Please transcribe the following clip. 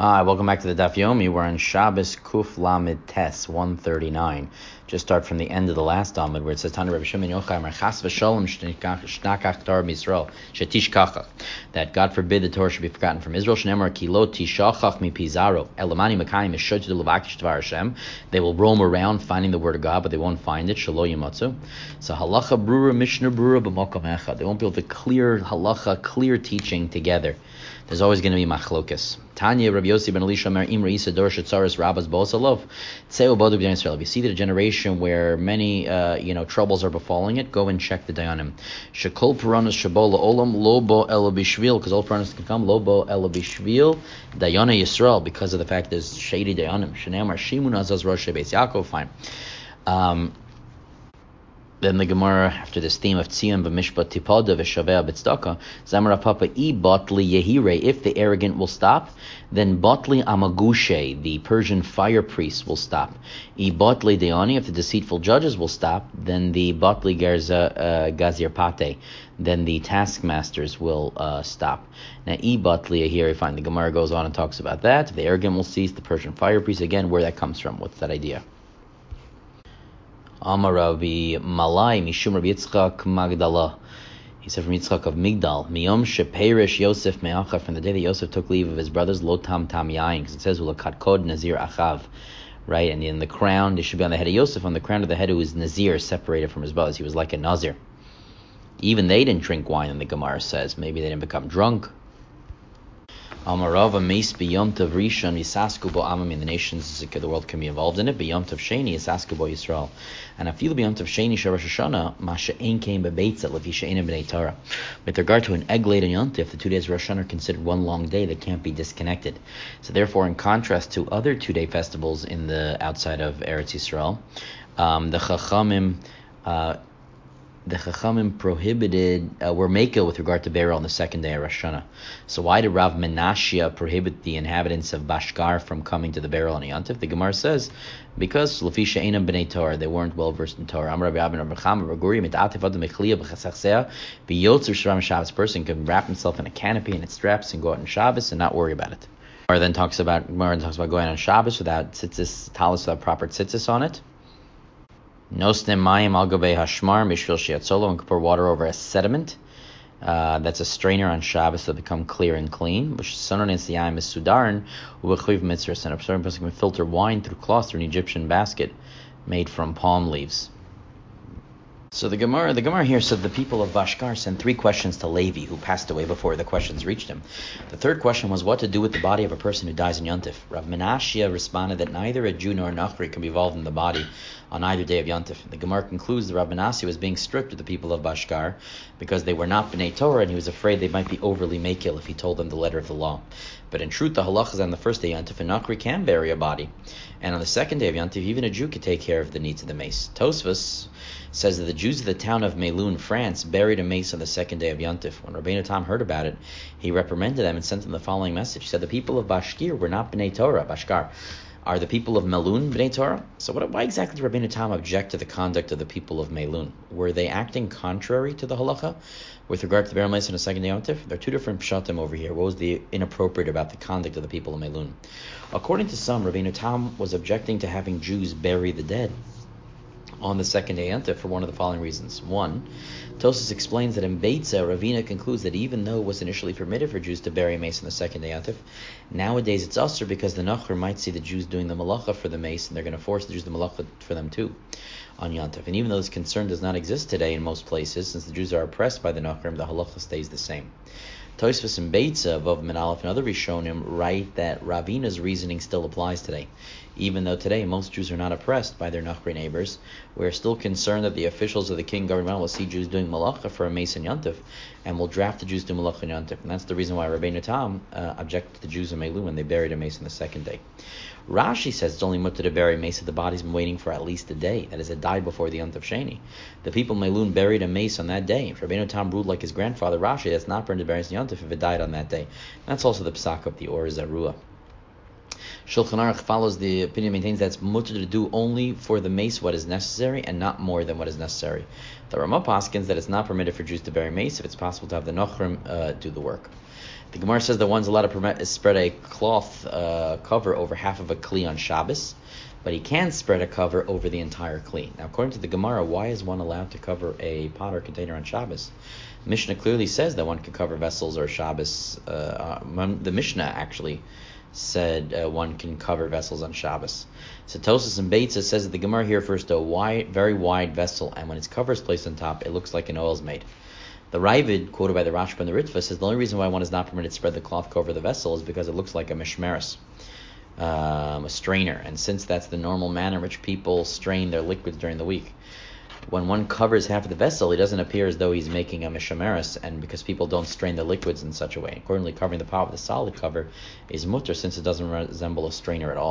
Hi, welcome back to the Daf Yomi. We're on Shabbos Kuf Lamed Tes 139. Just start from the end of the last Amud where it says Tana Rabbi Shimon Yochai Chas v'Sholem Shnakach Torah Yisrael Shetishkachach, that God forbid the Torah should be forgotten from Israel. Shneimar Ki Lo Tishachach Mipizaro Elamani Makayim Eshodu Levakish Dvar Hashem. They will roam around finding the word of God, but they won't find it. Shelo Yimatzu. So Halacha Brura Mishnah Brura B'Mokom Echad. They won't be able to clear Halacha, clear teaching together. There's always going to be machlokas. Tanya Rabbi Yossi ben Elisha Mer Imra Isa Dor Shetzaris Rabbas Bosalov Tzeu Bodu B'Nai Yisrael. If you see the generation where many troubles are befalling it, go and check the Dayanim. Shekol Puranas Shabola Olam Lobo Elo Bishvil, because all Puranas can come Lobo Elo Bishvil Dayana Yisrael, because of the fact there's shady Dayanim. Shenamar Shimun Azaz Rosh Beis Yaakov. Fine. Then the Gemara, after this theme of Tzion b'mishpat tipada v'shaveh b'tzedakah, Zamar Papa I batli yehire. If the arrogant will stop, then batli amagushe, the Persian fire priest, will stop. I batli deani, if the deceitful judges will stop, then the batli gazir pate, then the taskmasters will stop. Now I batli yehire, fine. The Gemara goes on and talks about that. If the arrogant will cease, the Persian fire priest, again, where that comes from. What's that idea? Amar Rabbi Malai Mishum Rabbi Yitzchak Magdala. He said from Yitzchak of Migdal, Miyom Sheperish Yosef Me'acha, from the day that Yosef took leave of his brothers, Lo Tam Tam Yain, because it says Ulakat Kod Nazir Achav, right? And in the crown, it should be on the head of Yosef, on the crown of the head who was Nazir, separated from his brothers. He was like a Nazir. Even they didn't drink wine, and the Gemara says. Maybe they didn't become drunk. Amarava Meis B'Yom Tov Rishon Yisasku Bo Amim, in the nations the world can be involved in it. B'Yom Tov Sheni Yisasku Bo Yisrael, and I feel B'Yom Tov Sheni Sharash Hashanah Masha Ein Came Bebeitza Lefi She'enim B'nei Torah. With regard to an egg laid on Yom Tov, the 2 days of Rosh Hashanah are considered one long day that can't be disconnected. So therefore, in contrast to other 2-day festivals in the outside of Eretz Yisrael, the Chachamim prohibited, were Mekel with regard to burial on the 2nd day of Rosh Hashanah. So why did Rav Menashia prohibit the inhabitants of Bashkar from coming to the burial on Yom Tov? The Gemara says, because Lefi She'enam B'nei Torah, they weren't well versed in Torah. Amar Rabbi Abin Rabbi Chama Raguri Mitatif Adam Mechliya B'Chasachsea B'Yotzer Shram Shabbos. Person can wrap himself in a canopy and its straps and go out on Shabbos and not worry about it. Gemara then talks about going on Shabbos without tzitzis, talis, without proper tzitzis on it. Nostem mayim al gabei hashmar mishvil shiatzolo, and pour water over a sediment. That's a strainer on Shabbos to become clear and clean. Which sononis yayim is sudaran u'bechuv mitzvahs, and a certain person can filter wine through cloth through an Egyptian basket made from palm leaves. So the Gemara here said the people of Bashkar sent 3 questions to Levi, who passed away before the questions reached him. The 3rd question was what to do with the body of a person who dies in Yom Tov. Rav Menashia responded that neither a Jew nor a Nachri can be involved in the body on either day of Yom Tov. The Gemara concludes that Rav Menashia was being strict with the people of Bashkar because they were not B'nai Torah, and he was afraid they might be overly makil if he told them the letter of the law. But in truth, the halach is on the 1st day Yom Tov, a Nachri can bury a body. And on the 2nd day of Yom Tov, even a Jew could take care of the needs of the mace. Tosfos says that the Jews of the town of Melun, France, buried a mace on the 2nd day of Yom Tov. When Rabbeinu Tam heard about it, he reprimanded them and sent them the following message. He said, the people of Bashkir were not B'nai Torah. Bashkar are the people of Melun B'nai Torah? So why exactly did Rabbeinu Tam object to the conduct of the people of Melun? Were they acting contrary to the halacha with regard to the burial mace on the 2nd day of Yom Tov? There are 2 different pshatim over here. What was the inappropriate about the conduct of the people of Melun? According to some, Rabbeinu Tam was objecting to having Jews bury the dead on the 2nd day Yom Tov for one of the following reasons. 1, Tosfos explains that in Beitza, Ravina concludes that even though it was initially permitted for Jews to bury a mace on the 2nd day Yom Tov, nowadays it's usher because the Nachr might see the Jews doing the malacha for the mace, and they're going to force the Jews the malacha for them too on Yom Tov. And even though this concern does not exist today in most places, since the Jews are oppressed by the Nachrim, the halacha stays the same. Tosfos and Beitza, Vav Menalef, and other Rishonim write that Ravina's reasoning still applies today. Even though today most Jews are not oppressed by their Nachri neighbors, we are still concerned that the officials of the king government will see Jews doing malacha for a mace in Yom Tov, and will draft the Jews to malacha in Yom Tov. And that's the reason why Rabbeinu Tam objected to the Jews in Melun when they buried a mace on the 2nd day. Rashi says it's only mutter to bury a mace if the body's been waiting for at least a day. That is, it died before the Yom Tov Sheni. The people of Melun buried a mace on that day. If Rabbeinu Tam ruled like his grandfather Rashi, that's not permitted to bury in Yom Tov if it died on that day. That's also the psak of the Or Zarua. Shulchan Aruch follows the opinion, maintains that it's mutter to do only for the mace what is necessary and not more than what is necessary. The Ramah paskins that it's not permitted for Jews to bury mace if it's possible to have the Nochrim do the work. The Gemara says that one's allowed to spread a cloth cover over half of a kli on Shabbos, but he can spread a cover over the entire kli. Now, according to the Gemara, why is one allowed to cover a pot or container on Shabbos? Mishnah clearly says that one can cover vessels or Shabbos. The Mishnah actually said one can cover vessels on Shabbos. So Tosas and Beitza says that the Gemara here refers to a very wide vessel, and when its cover is placed on top, it looks like an oil's made. The Ravid, quoted by the Rashba and the Ritva, says the only reason why one is not permitted to spread the cloth cover the vessel is because it looks like a mishmeres, a strainer. And since that's the normal manner in which people strain their liquids during the week, when one covers half of the vessel, it doesn't appear as though he's making a mishmeres, and because people don't strain their liquids in such a way. Accordingly, covering the pot with a solid cover is mutter, since it doesn't resemble a strainer at all.